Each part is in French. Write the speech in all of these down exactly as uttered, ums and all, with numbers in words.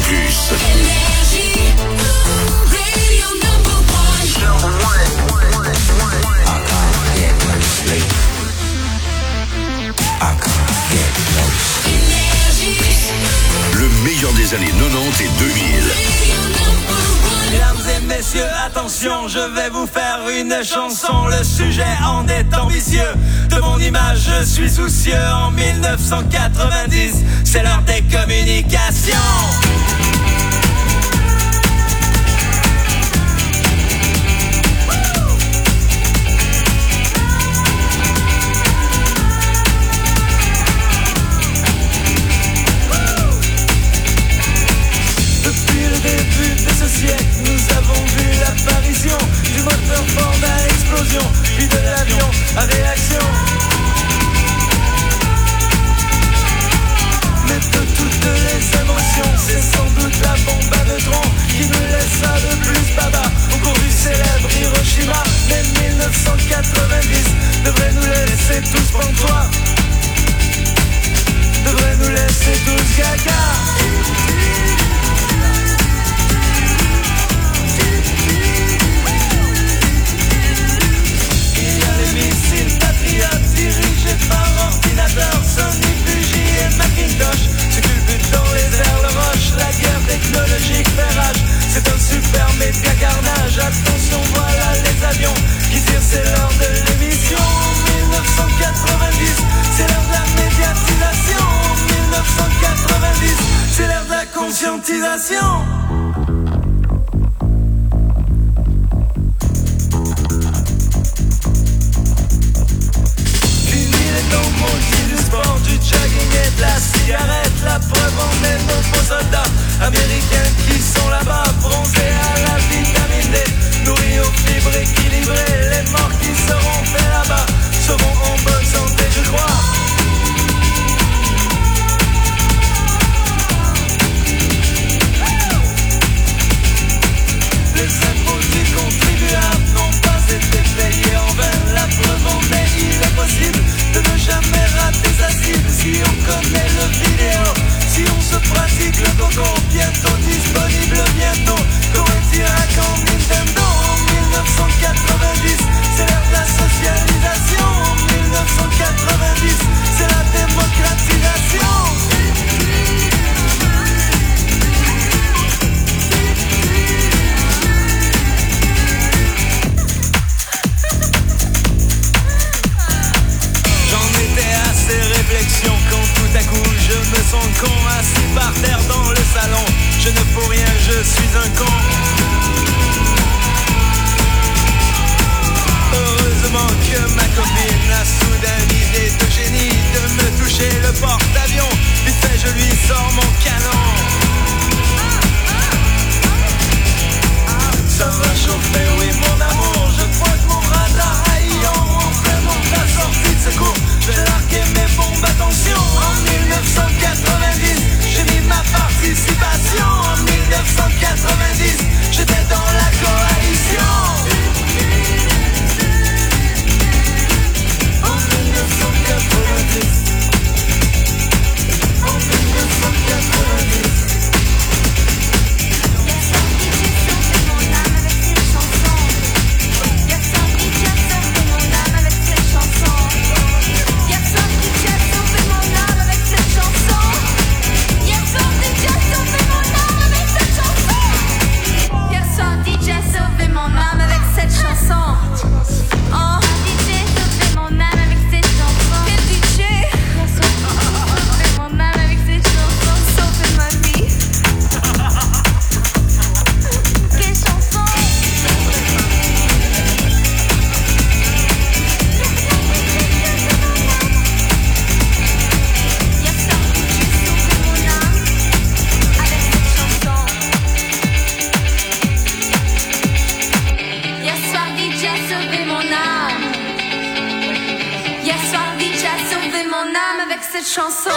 plus. Énergie, radio number one. Number one. I can't get no sleep. I can't get no sleep. Énergie. Le meilleur des années quatre-vingt-dix et deux mille. Mesdames et messieurs, attention, je vais vous faire une chanson. Le sujet en est ambitieux. De mon image, je suis soucieux. En dix-neuf cent quatre-vingt-dix, c'est l'heure des communications. Nous avons vu l'apparition du moteur Ford à explosion, puis de l'avion à réaction. Mais de toutes les émotions, c'est sans doute la bombe à neutrons qui nous laissa le plus baba au cours du célèbre Hiroshima. Mais dix-neuf cent quatre-vingt-dix devrait nous laisser tous pantois, devrait nous laisser tous gaga. Missiles patriotes dirigés par ordinateur, Sony, Fuji et Macintosh se culbutent dans les airs, le roche. La guerre technologique fait rage, c'est un super méga carnage. Attention, voilà les avions qui tirent, c'est l'heure de l'émission. dix-neuf cent quatre-vingt-dix, c'est l'heure de la médiatisation. dix-neuf cent quatre-vingt-dix, c'est l'heure de la conscientisation. Du jogging et de la cigarette, la preuve en est nos beaux soldats américains qui sont là-bas, bronzés à la vitamine D, nourris aux fibres équilibrées. Les morts qui seront faits là-bas seront en bonne santé, je crois. Les impôts du contribuable n'ont pas été payés en vain. La preuve en est, il est possible de ne jamais rater sa cible si on connaît le vidéo, si on se pratique le coco. Bientôt disponible, bientôt Coretirac en Nintendo. En dix-neuf cent quatre-vingt-dix, c'est l'ère de la socialisation. En dix-neuf cent quatre-vingt-dix, c'est la démocratisation. Réflexion quand tout à coup je me sens con, assis par terre dans le salon. Je ne fous rien, je suis un con. Heureusement que ma copine a soudain l'idée de génie de me toucher le porte-avions. Vite fait, je lui sors mon canon. Ça va chauffer, oui mon amour. Je crois que mon radar haillant en vraiment la sortie de secours. Je vais larguer mes bombes, attention. En dix-neuf cent quatre-vingt-dix, j'ai mis ma participation. En dix-neuf cent quatre-vingt-dix, j'étais dans la coalition. En dix-neuf cent quatre-vingt-dix, en dix-neuf cent quatre-vingt-dix. Cette chanson.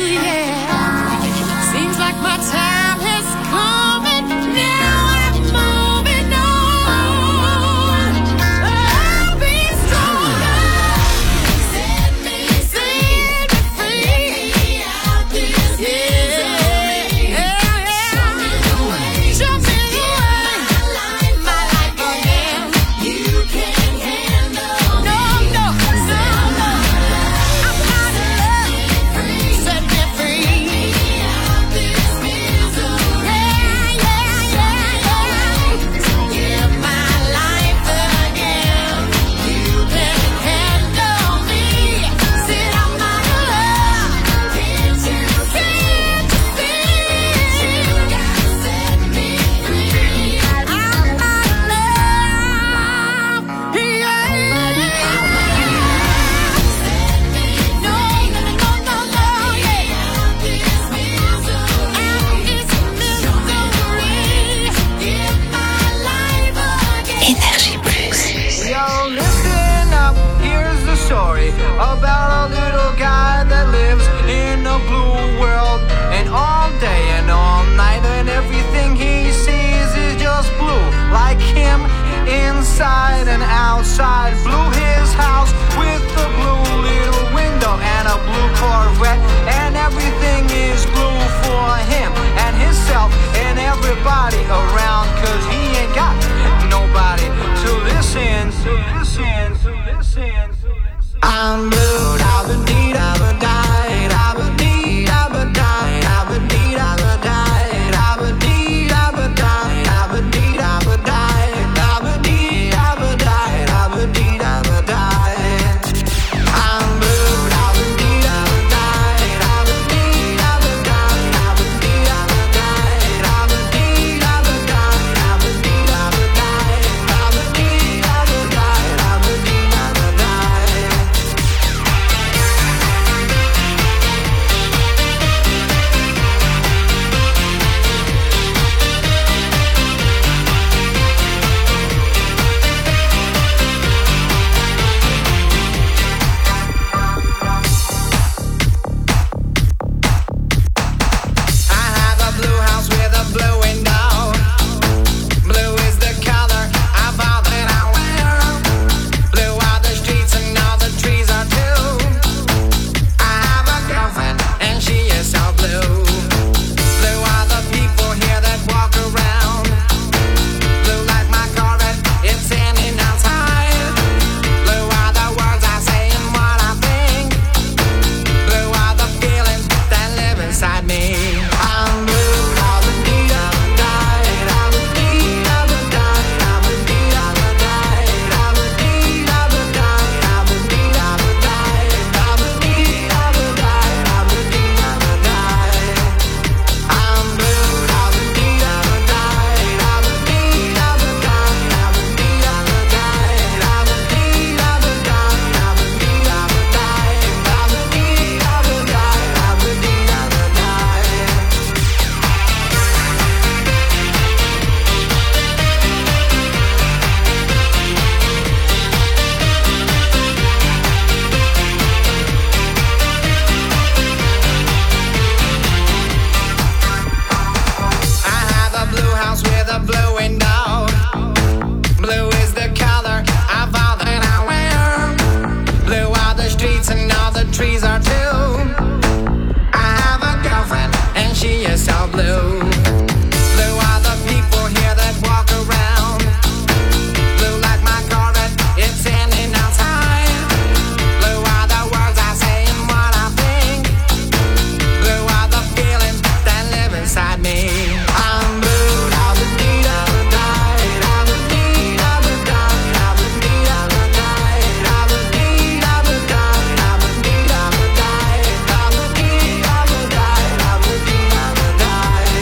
inside and outside. Blew his house with a blue little window and a blue Corvette, and everything is blue for him and himself and everybody around, cause he ain't got nobody to listen, to listen, to listen, to listen. I'm blue, I've been deed, I've been died, I've been deed, I've been died, I've been deed, I've been died, I've been deed, I've been died, I've been deed, I've been died, I've been deed, I've been died, I've been deed, I've been died. I'm blue, I've been deed, I've been died, I've been deed, I've been died, I've been deed, I've been died, I've been deed, I've been died, I've been deed, I've been died, I've been deed, I've been died, I've been deed, I've been died. I have a blue house with a blue window. Blue is the color of all that I wear. Blue are the streets and all the trees are too. I have a girlfriend and she is so blue. Blue are the people here that walk around. Blue like my Corvette, it's standing outside. Blue are the words I say and what I think. Blue are the feelings that live inside me. I'm blue, I've been deed, I've been died, I've been deed, I've been died, I've been deed, I've been died, I've been deed, I've been died, I've been deed, I've been died, I've been deed, I've been died, I've been deed, I've been died. I'm blue, I've been deed, I've been died, I've been deed, I've been died, I've been deed, I've been died, I've been deed, I've been died, I've been deed, I've been died, I've been deed, I've been died, I've been deed, I've been died. I have a blue house with a blue window. Blue is the color of all that I wear. Blue are the streets and all the trees are too. I have a girlfriend and she is so blue. Blue are the people here that walk around. Blue like my Corvette, it's standing outside. Blue are the words I say and what I think. Blue are the feelings that live inside me. I'm blue, I've been deed, I've been died, I've been deed, I've been died, I've been deed, I've been died, I've been deed, I've been died, I've been deed, I've been died, I've been deed, I've been died, I've been deed, I've been died.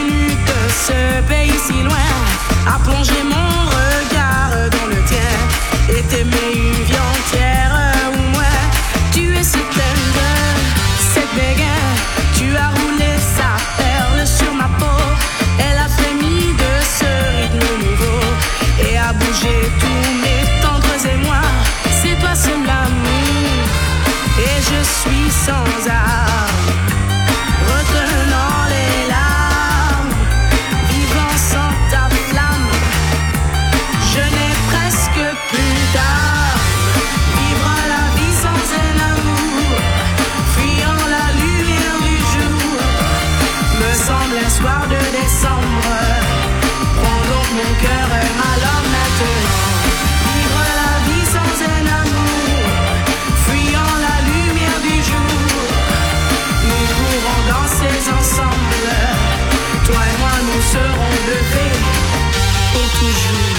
venu de ce pays si loin, à plonger mon regard dans le tien et t'aimer une vie entière ou moins. Tu es cette tendre, cette béguin, tu as roulé sa perle sur ma peau. Elle a frémi de ce rythme nouveau et a bougé tous mes tendres émois. C'est toi seul l'amour et je suis sans armes, retenant les larmes, vivant sans ta flamme. Je n'ai presque plus d'âme. Vivre la vie sans un amour, fuyant la lumière du jour, me semble un soir de décembre. Prends donc mon cœur et ma langue maintenant. Vivre la vie sans un amour, fuyant la lumière du jour, nous pourrons danser ensemble. Toi et moi nous serons levés pour toujours.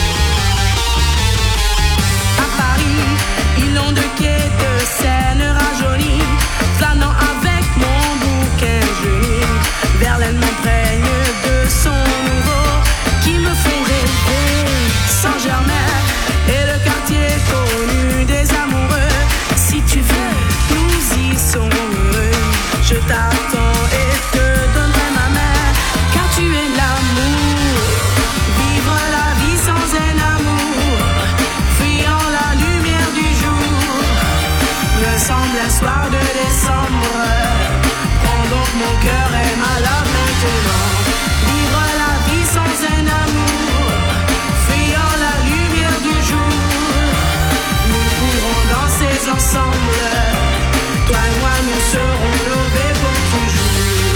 À Paris, ils l'ont de quai de Seine rajeuni, flânant avec mon bouquin joli. Verlaine m'imprègne de son nouveau qui me font rêver. Saint-Germain et le quartier connu des amoureux. Si tu veux, nous y sommes heureux. Je t'attends et te donnerai ma main, car tu es l'amour. Vivre la vie sans un amour, fuyant la lumière du jour, me semble un soir de décembre. Prends donc mon cœur et ma love maintenant. Vivre la vie sans un amour, fuyant la lumière du jour, nous pourrons danser ensemble. Toi et moi nous serons levés pour toujours.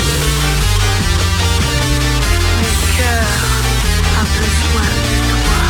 Mon cœur a besoin de toi.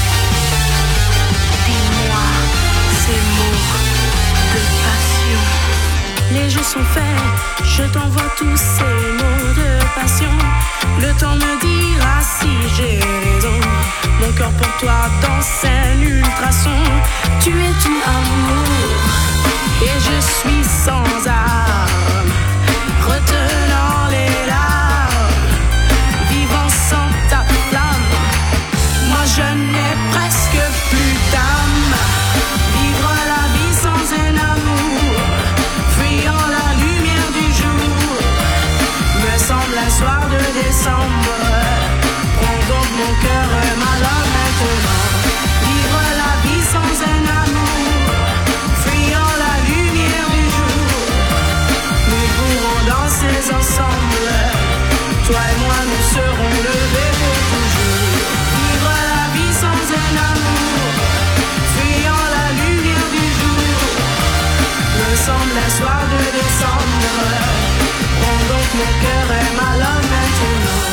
Dis-moi ces mots de passion. Les jeux sont faits, je t'envoie tous ces mots de passion. Le temps me dira si j'ai raison. Mon cœur pour toi danse un ultrason. Tu es tout amour et je suis sans âme, retenant les larmes, vivant sans ta flamme. Moi je n'ai presque plus d'âme. Vivre la vie sans un amour, fuyant la lumière du jour, me semble un soir de décembre. Prends donc mon cœur et ma love maintenant. Vivre la vie sans un amour, fuyant la lumière du jour, nous pourrons danser ensemble. Toi et moi nous serons levés pour toujours. Vivre la vie sans un amour, fuyant la lumière du jour, me semble un soir de décembre. Prends donc mon cœur et ma love maintenant.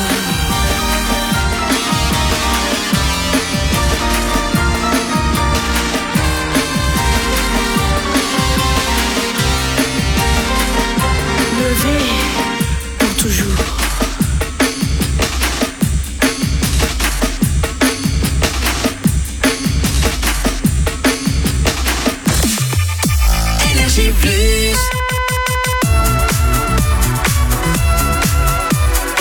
Levé pour toujours. Énergie plus.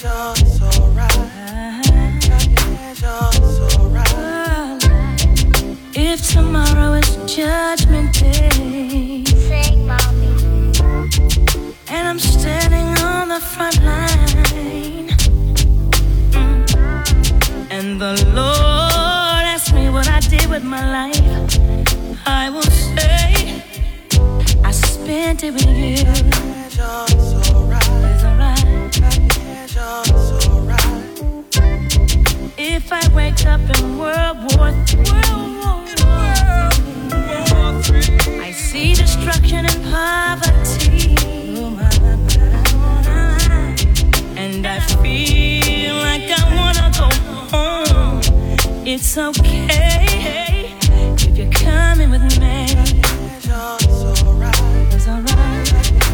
If tomorrow is Judgment Day, sing, mommy. And I'm standing on the front line, mm. and the Lord asks me what I did with my life, I will say I spent it with you. It's alright. If I wake up in World War Three, I see destruction and poverty, and I feel like I wanna go home. It's okay if you're coming with me. It's alright. It's alright.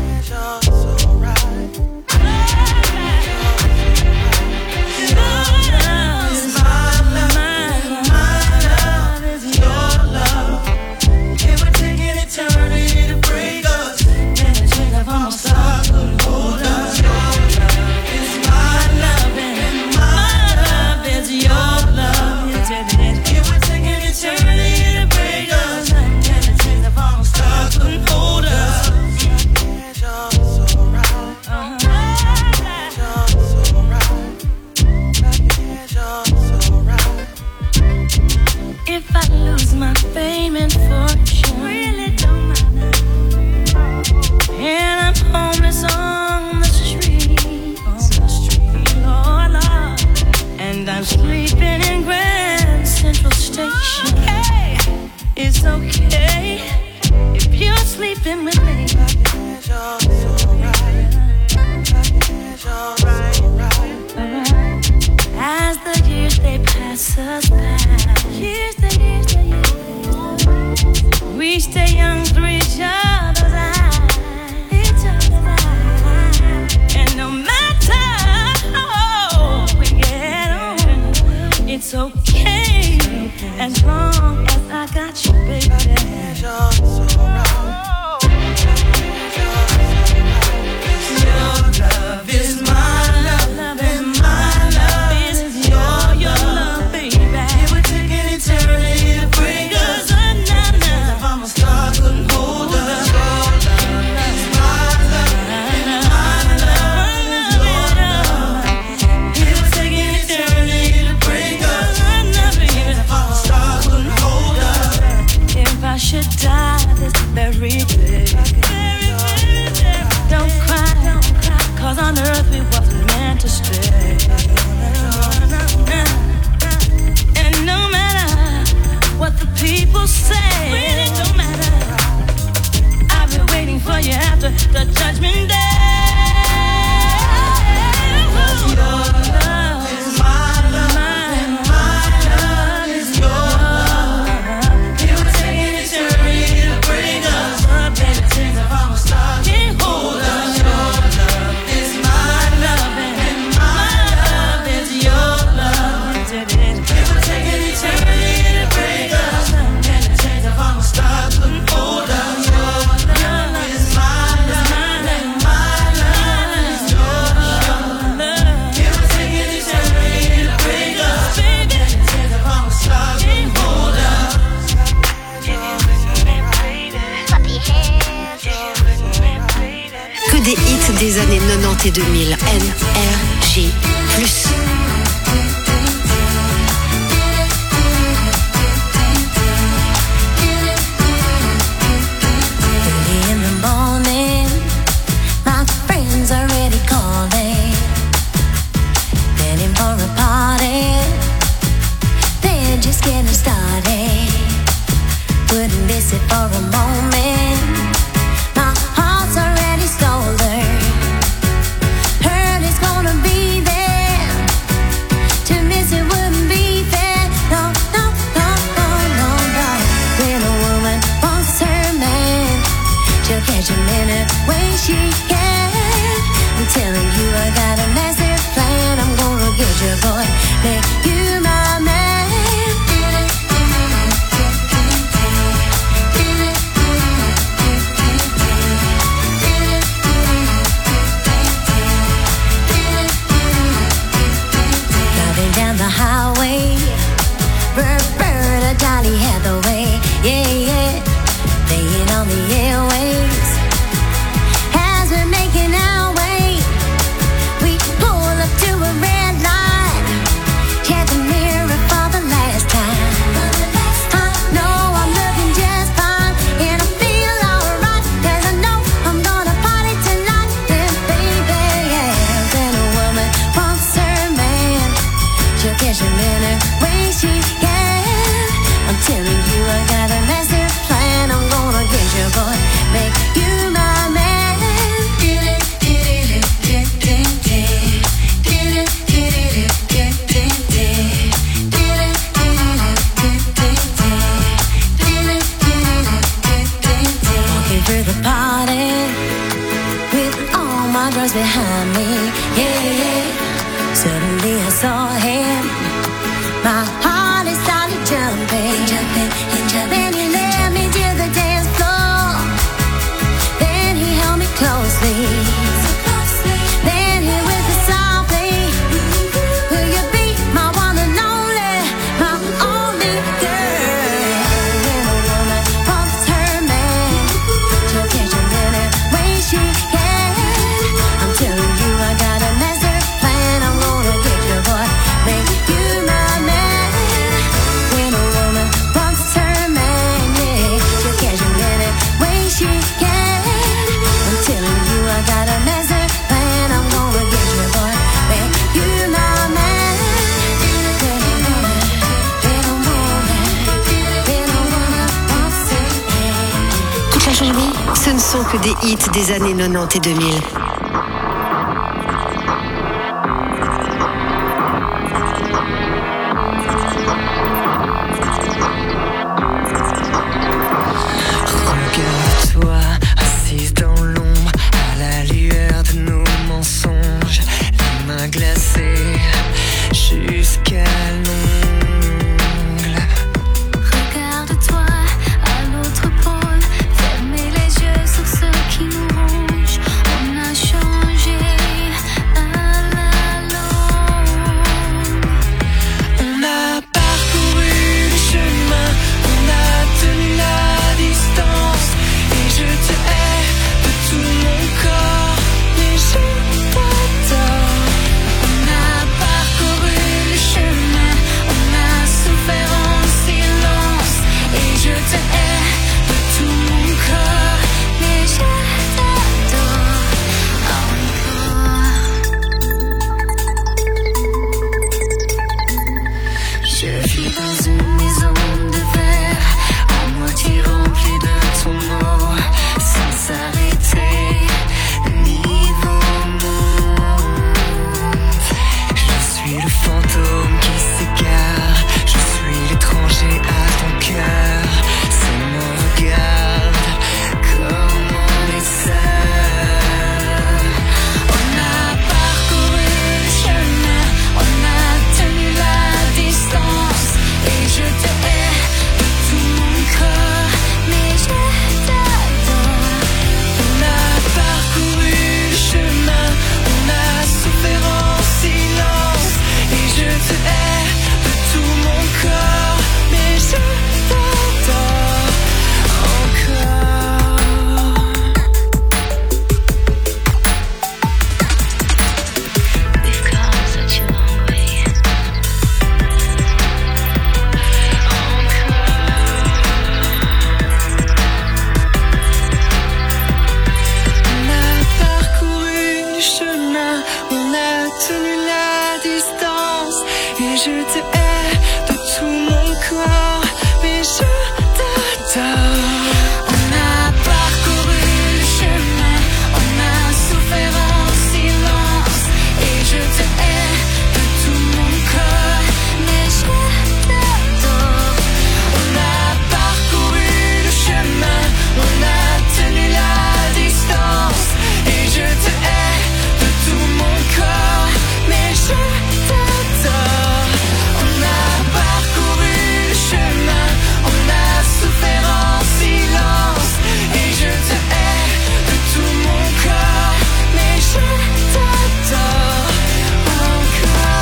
If I lose my fame and fortune, really don't matter. And I'm homeless on the street, on the street, Lord, Lord. And I'm sleeping in Grand Central Station. Okay. It's okay if you're sleeping with me. As the years they pass us by, years the years the years, we stay young through each other's eyes, each other's eyes. And no matter how we get on, it's okay as long as I got you, baby. Your love is my love, and my love is your, your love, baby. It would take an eternity to break us up, now, now. If I'm a star, couldn't hold us. Your love is my love, and my love is your love. It would take an eternity to break us up, now, baby. If I'm a star, couldn't hold us. If I should die this very day, don't cry, don't cry, 'cause on earth we wasn't meant to stay. And no matter what the people say, really don't matter, I've been waiting for you after the judgment day. 'Cause your love is my love, and my love is your love. It would take an eternity to bring us up, baby, things if I'm a star, can't hold us. Des hits des années quatre-vingt-dix et deux mille. N R J plus. yeah. Suddenly I saw him. My heart it started jumping, jumping, and jumping. Then he led me to the dance floor. Then he held me closely. So closely. Then he whispered softly, will you be my one and only, my only girl? When a woman wants her man, she'll catch him any way she can. I'm telling you, I got a master plan. I'm gonna get your boy, make you my man. When a woman wants her man, yeah, she'll catch him any way she can. I'm telling you, I got a master plan. I'm gonna get your boy, make you my man. When a woman, when a woman, when a woman wants her man. Toute la journée, ce ne sont que des hits des années quatre-vingt-dix et deux mille. Regarde-toi, assise dans l'ombre, à la lueur de nos mensonges, les mains glacées jusqu'à l'ongle. Regarde-toi à l'autre pôle, fermez les yeux sur ce qui nous ronge. On a changé à la longue. On a parcouru le chemin, on a tenu la distance, et je te hais de tout mon corps, mais je t'adore. On a parcouru le chemin, on a souffert en silence, et je te hais de tout mon corps, mais je t'adore encore. Je vis dans une maison de verre, à moitié remplie de ton mot, sans s'arrêter, niveau monde. Je suis le fantôme qui s'égare, je suis l'étranger à ton cœur. C'est mon regard, comme on est seul. On a parcouru le chemin, on a tenu la distance, et je te hais de tout mon corps, mais je t'adore. On a parcouru le chemin, on a souffert en silence, et je te hais de tout mon corps, mais je t'adore encore. We've come such a long way. On a parcouru du chemin, on a tenu la distance, et je te hais de tout mon corps, mais je t'adore. On a parcouru le chemin, on a souffert en silence, et je te hais de tout mon corps, mais je t'adore. On a parcouru le chemin, on a tenu la distance, et je te hais de tout mon corps, mais je t'adore. On a parcouru le chemin, on a souffert en silence, et je te hais de tout mon corps, mais je t'adore encore,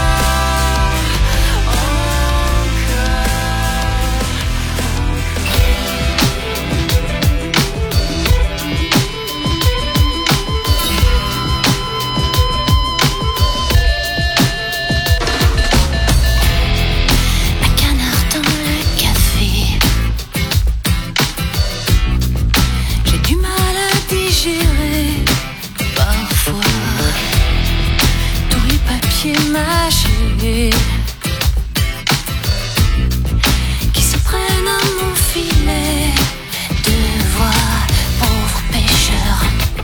Un canard dans le café. J'ai du mal à digérer parfois tous les papiers mâchés qui se prennent à mon filet de voix, pauvre pêcheur.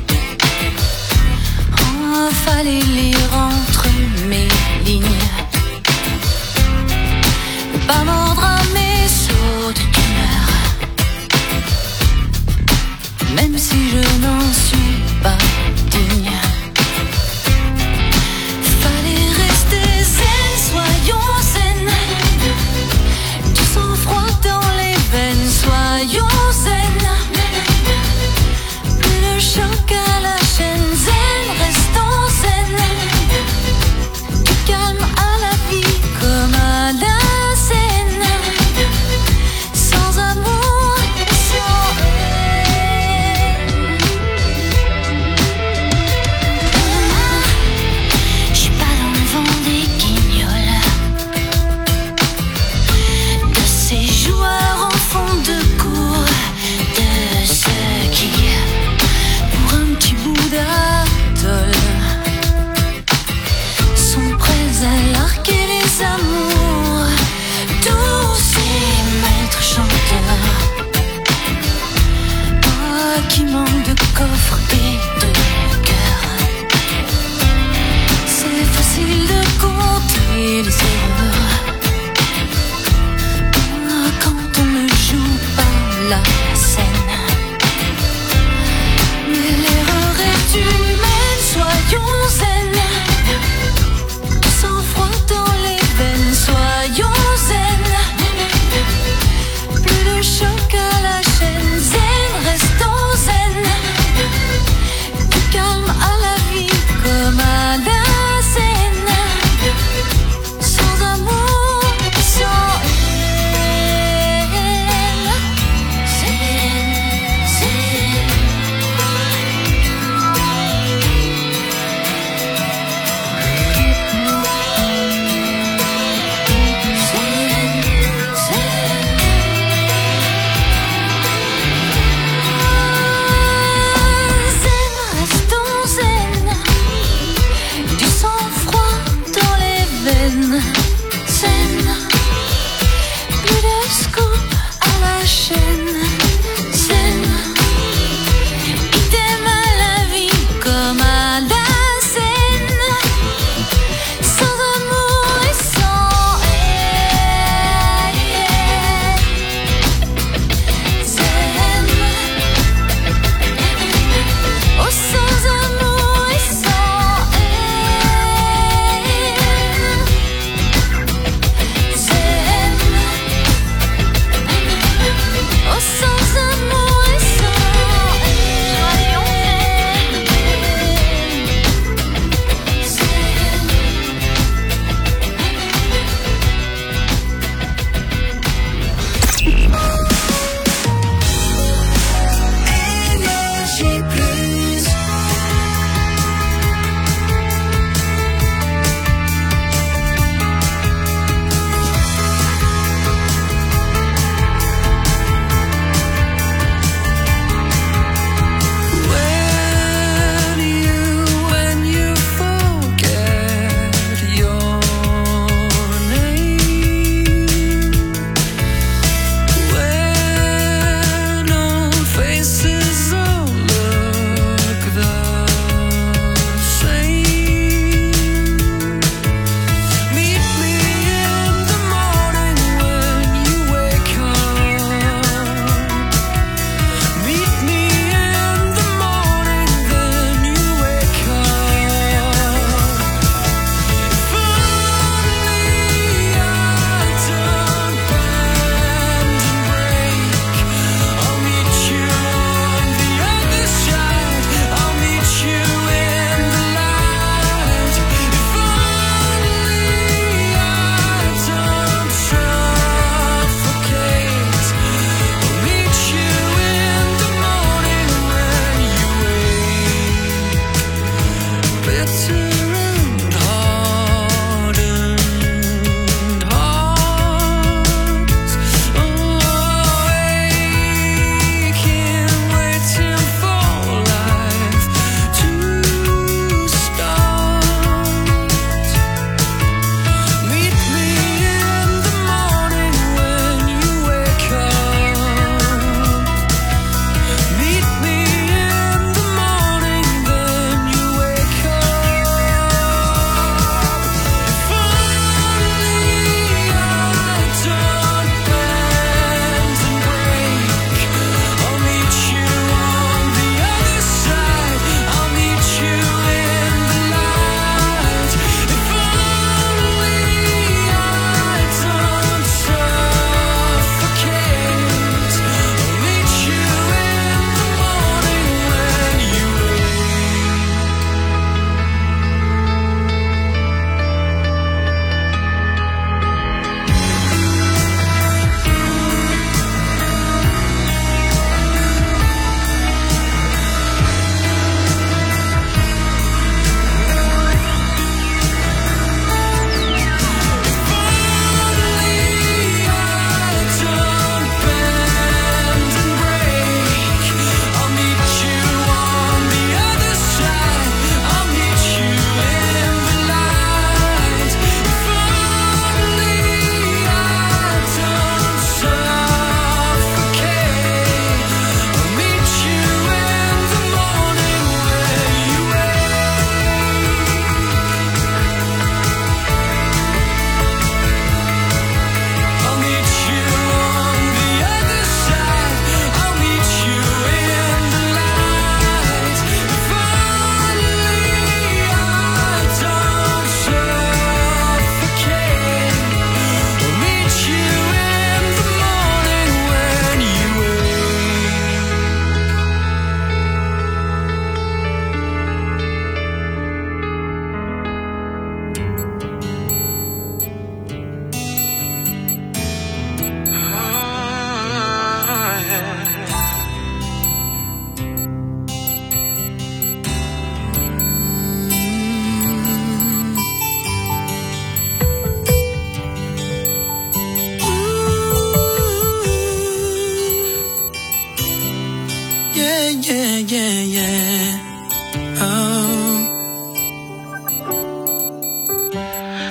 Oh, fallait lire entre mes lignes, ne pas mordre à mes sauts d'humeur, même si je n'en suis pas digne. et les erreurs. Quand on ne joue pas la scène, mais l'erreur est humaine, soyons zen. Sans froid dans les veines, soyons zen. Plus de choc à la chaîne, zen, restons zen. Du calme à la vie comme à la scène. Sans amour, sans haine.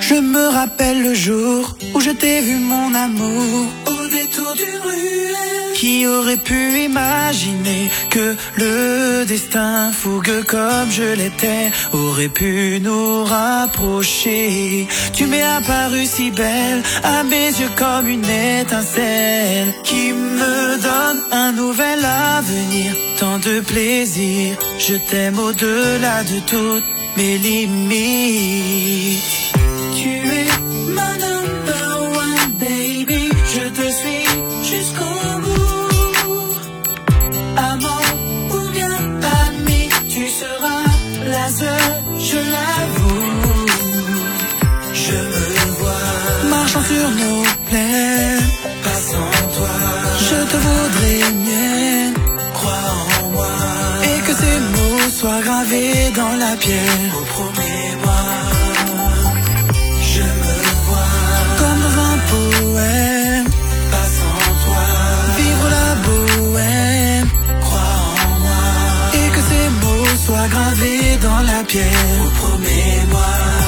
Je me rappelle le jour où je t'ai vu mon amour au détour d'une ruelle. Qui aurait pu imaginer que le destin fougueux comme je l'étais aurait pu nous rapprocher. Tu m'es apparue si belle à mes yeux comme une étincelle qui me donne un nouvel avenir, tant de plaisir. Je t'aime au-delà de toutes mes limites. Tu es ma number one baby, je te suis jusqu'au bout. Amant ou bien ami, tu seras la seule, je l'avoue. Je me vois marchant sur nos plaines, passant toi. Je te voudrais mienne, crois en moi. Et que ces mots soient gravés dans la pierre. Oh, promets-moi. Je me vois comme dans un poème, passant toi. Vivre la bohème, crois en moi. Et que ces mots soient gravés dans la pierre. Oh, promets-moi.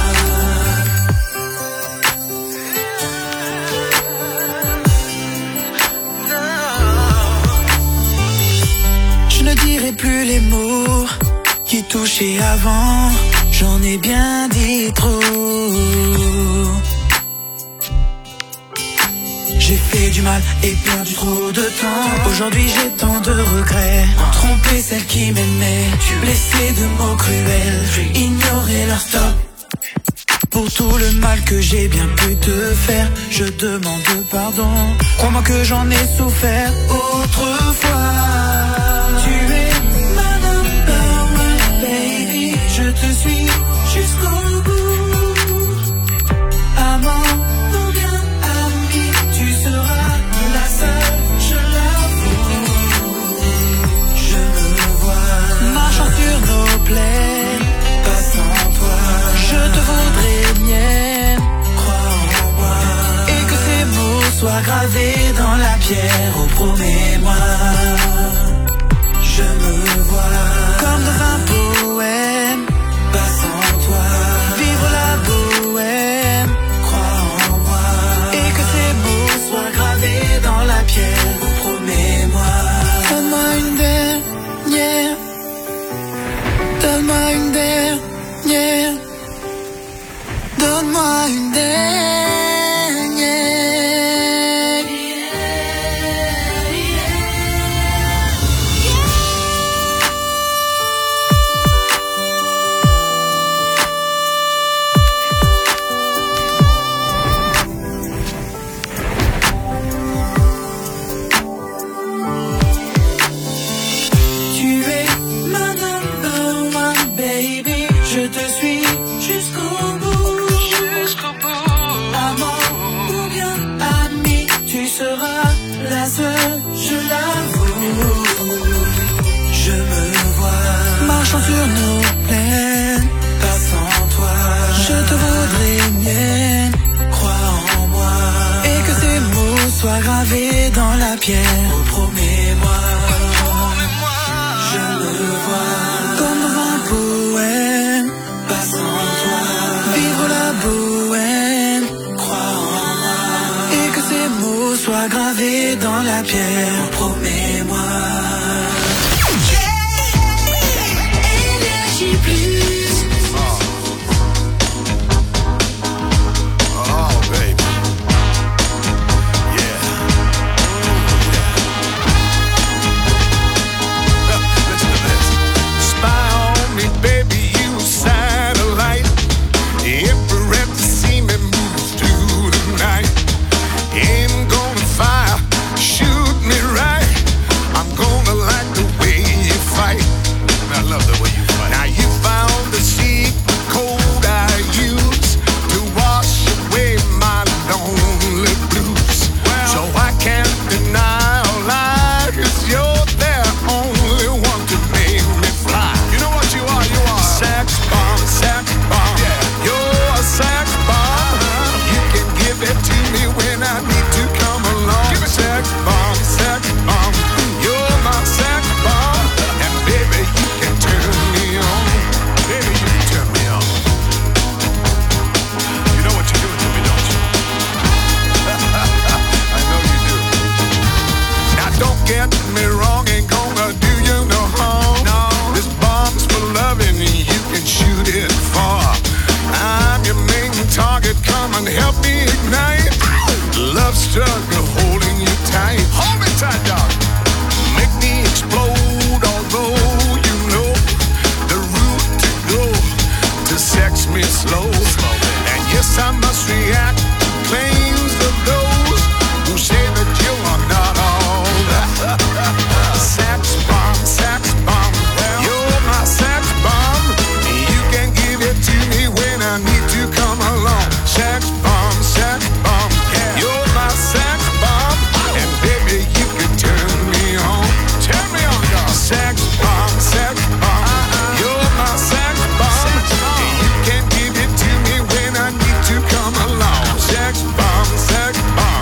Je ne dirai plus les mots qui touchaient avant, j'en ai bien dit trop. J'ai fait du mal et perdu trop de temps. Aujourd'hui j'ai tant de regrets. Tromper celle qui m'aimait, blessé de mots cruels, ignorer leur stop. Pour tout le mal que j'ai bien pu te faire, je demande pardon. Crois-moi que j'en ai souffert autrefois. Tu es ma number one baby, je te suis jusqu'au bout. Amant ou bien ami, tu seras la seule, je l'avoue. Je me vois marchant sur nos plaines, passant toi. Je te voudrais mienne, crois en moi. Et que ces mots soient gravés dans la pierre. Oh, promets-moi. Je me vois comme dans un poème, passant toi. Vivre la bohème, crois en moi. Et que ces mots soient gravés dans la pierre. Oh, promets-moi. Donne-moi une dernière, donne-moi une dernière, donne-moi une dernière. Sur nos plaines, passant toi. Je te voudrais mienne, crois en moi. Et que ces mots soient gravés dans la pierre. Oh, promets-moi. Je me vois comme dans un poème, passant toi. Vivre la bohème, crois en moi. Et que ces mots soient gravés dans la pierre. Oh, promets-moi. Gonna me slow. And yes, I must react claims of those who say that you are not all that. Sex bomb, sex bomb, you're my sex bomb. You can give it to me when I need to come along. Sex bomb, sex bomb, you're my sex bomb. And baby, you can turn me on. Turn me on, dog. Sex bomb, sex bomb, you're my sex bomb. You can give it to me when I need to come along. Sex bomb, sex bomb.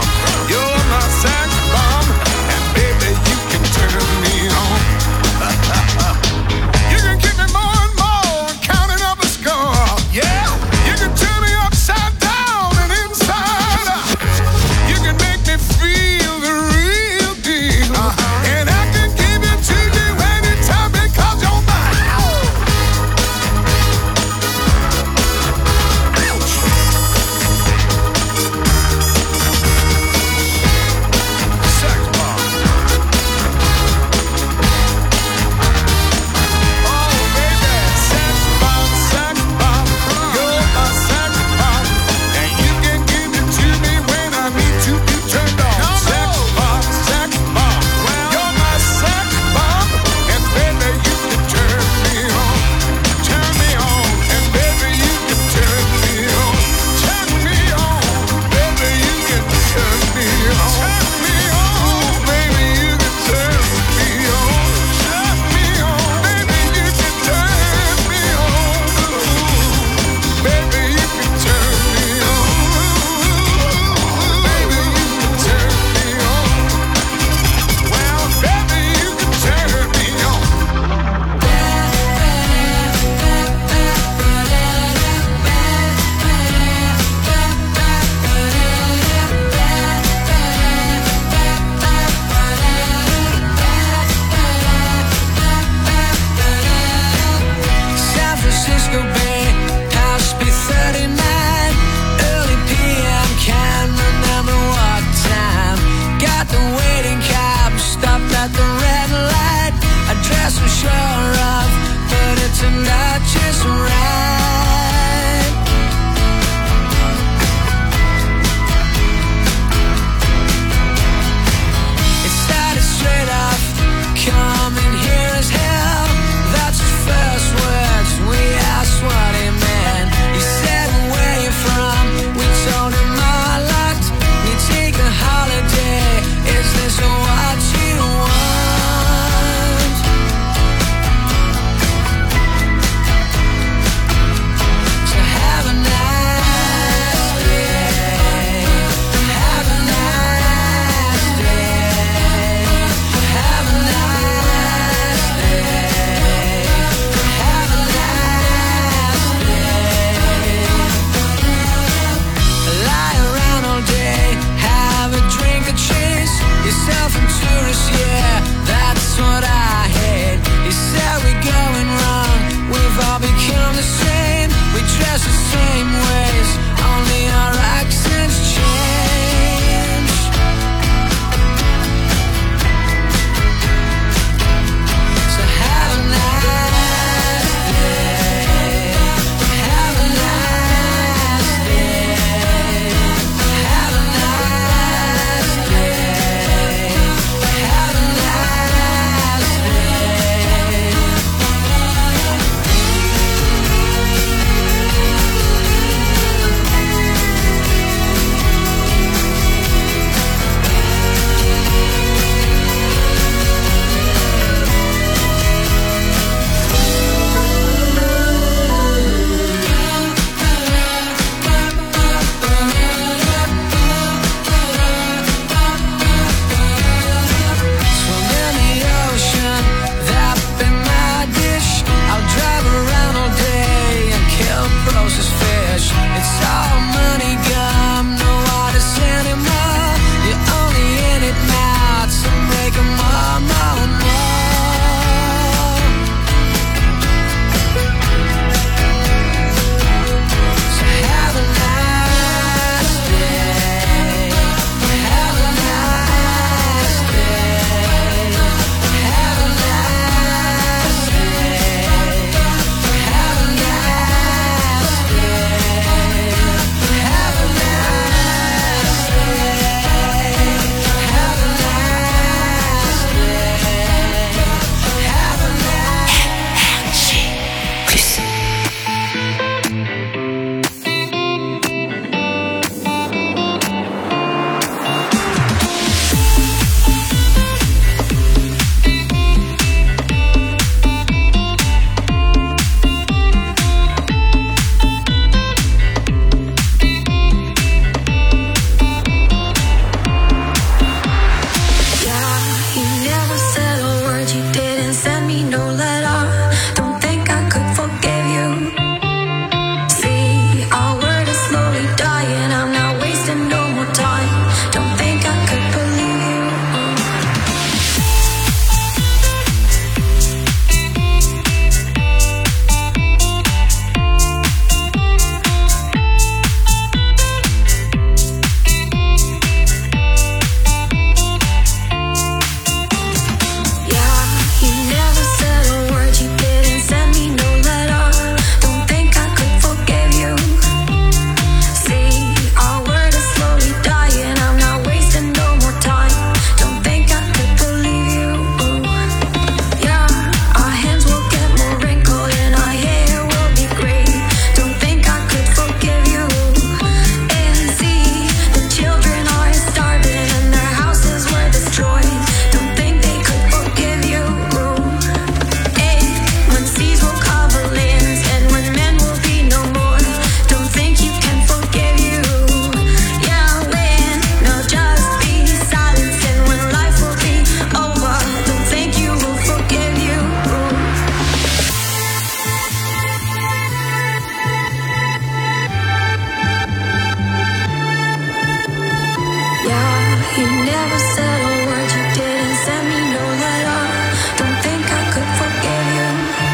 never said a word, you didn't send me no letter. Don't think I could forgive you.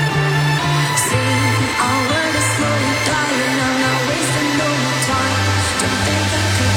See, our word is slowly dying, I'm not wasting no more time. Don't think I could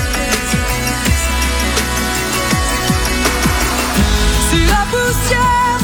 poussière